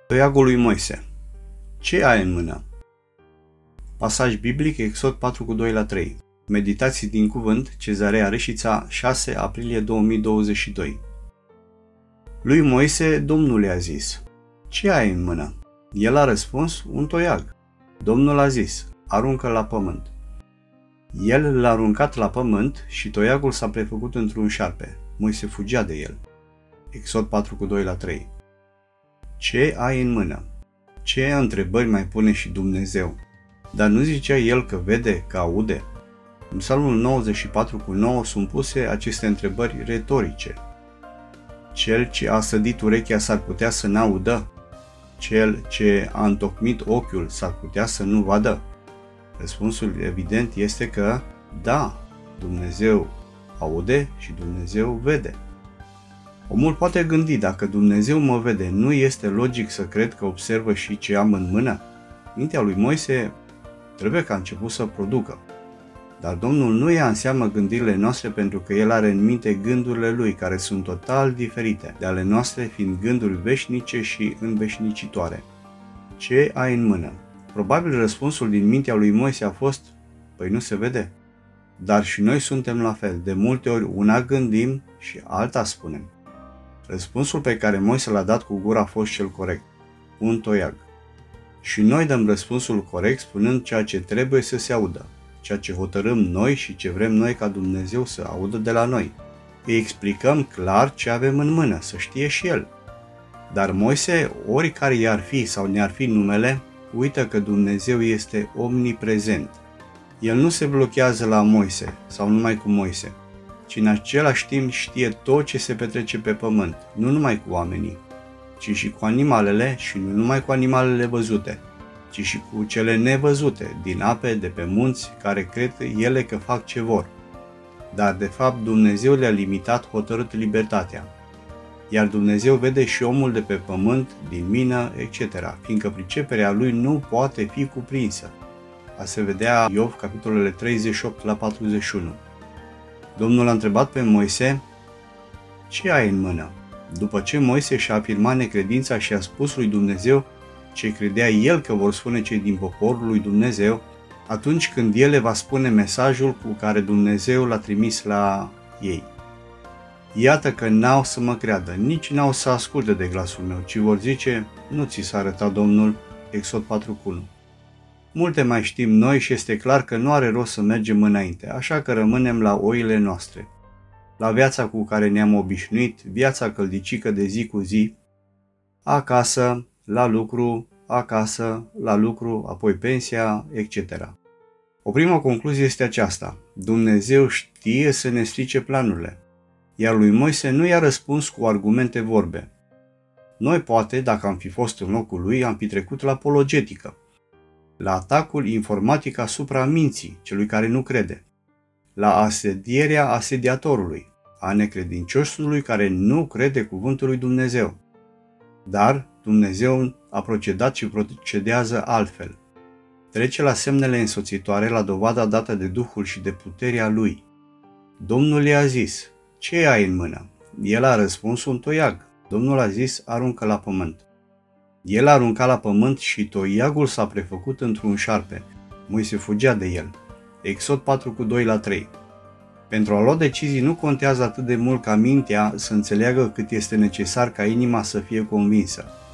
Toiagul lui Moise. Ce ai în mână? Pasaj biblic, Exod 4:2-3. Meditații din cuvânt, Cezarea Reșița, 6 aprilie 2022. Lui Moise, Domnul i-a zis: ce ai în mână? El a răspuns: un toiag. Domnul a zis: aruncă-l la pământ. El l-a aruncat la pământ și toiagul s-a prefăcut într-un șarpe. Moise fugea de el. Exod 4:2-3. Ce ai în mână? Ce întrebări mai pune și Dumnezeu? Dar nu zicea el că vede, că aude? În Psalmul 94:9 sunt puse aceste întrebări retorice. Cel ce a sădit urechea s-ar putea să n-audă? Cel ce a întocmit ochiul s-ar putea să nu vadă? Răspunsul evident este că da, Dumnezeu aude și Dumnezeu vede. Omul poate gândi: dacă Dumnezeu mă vede, nu este logic să cred că observă și ce am în mână? Mintea lui Moise trebuie ca început să producă. Dar Domnul nu ia în seamă gândirile noastre, pentru că El are în minte gândurile Lui, care sunt total diferite de ale noastre, fiind gânduri veșnice și înveșnicitoare. Ce ai în mână? Probabil răspunsul din mintea lui Moise a fost: păi nu se vede. Dar și noi suntem la fel. De multe ori una gândim și alta spunem. Răspunsul pe care Moise l-a dat cu gura a fost cel corect: un toiag. Și noi dăm răspunsul corect spunând ceea ce trebuie să se audă, ceea ce hotărâm noi și ce vrem noi ca Dumnezeu să audă de la noi. Îi explicăm clar ce avem în mână, să știe și el. Dar Moise, oricare i-ar fi sau ne-ar fi numele, uită că Dumnezeu este omniprezent. El nu se blochează la Moise sau numai cu Moise, ci în același timp știe tot ce se petrece pe pământ, nu numai cu oamenii, ci și cu animalele, și nu numai cu animalele văzute, ci și cu cele nevăzute, din ape, de pe munți, care cred ele că fac ce vor. Dar de fapt Dumnezeu le-a limitat hotărât libertatea. Iar Dumnezeu vede și omul de pe pământ, din mină, etc., fiindcă priceperea lui nu poate fi cuprinsă. A se vedea Iov, capitolele 38-41. Domnul a întrebat pe Moise: ce ai în mână? După ce Moise și-a afirmat necredința și a spus lui Dumnezeu ce credea el că vor spune cei din poporul lui Dumnezeu, atunci când el le va spune mesajul cu care Dumnezeu l-a trimis la ei. Iată că n-au să mă creadă, nici n-au să asculte de glasul meu, ci vor zice: nu ți s-a arătat Domnul. Exod 4:1. Multe mai știm noi și este clar că nu are rost să mergem înainte, așa că rămânem la oile noastre, la viața cu care ne-am obișnuit, viața căldicică de zi cu zi, acasă, la lucru, acasă, la lucru, apoi pensia, etc. O primă concluzie este aceasta: Dumnezeu știe să ne strice planurile, iar lui Moise nu i-a răspuns cu argumente vorbe. Noi poate, dacă am fi fost în locul lui, am fi trecut la apologetică, la atacul informatic asupra minții celui care nu crede, la asedierea asediatorului, a necredinciosului care nu crede cuvântul lui Dumnezeu. Dar Dumnezeu a procedat și procedează altfel. Trece la semnele însoțitoare, la dovada dată de Duhul și de puterea Lui. Domnul i-a zis: ce ai în mână? El a răspuns: un toiag. Domnul a zis: aruncă la pământ. El a aruncat la pământ și toiagul s-a prefăcut într-un șarpe. Moise fugea de el. Exod 4:2-3. Pentru a lua decizii nu contează atât de mult ca mintea să înțeleagă, cât este necesar ca inima să fie convinsă.